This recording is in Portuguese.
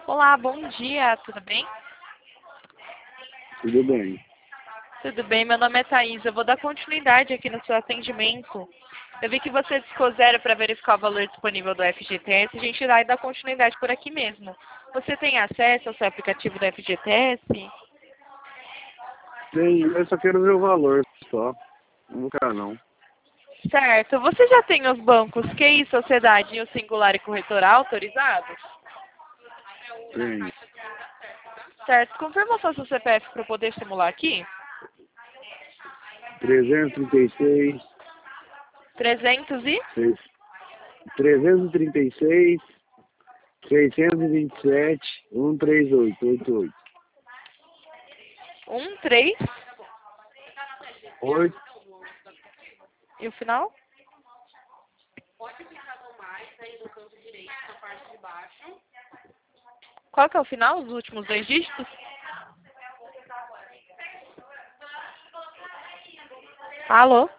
Olá, bom dia, tudo bem? Tudo bem. Tudo bem, meu nome é Thaís, eu vou dar continuidade aqui no seu atendimento. Eu vi que você discou zero para verificar o valor disponível do FGTS, a gente vai dar continuidade por aqui mesmo. Você tem acesso ao seu aplicativo do FGTS? Tem, eu só quero ver o valor só. Nunca não. Certo, você já tem os bancos QI, Sociedade e o Singular e Corretora autorizados? Tem. Certo, confirma só seu CPF para eu poder simular aqui. 336, 300 e? 336, 627, 138, 88. 3 8, e o final? Qual que é o final, os últimos dois dígitos? Alô?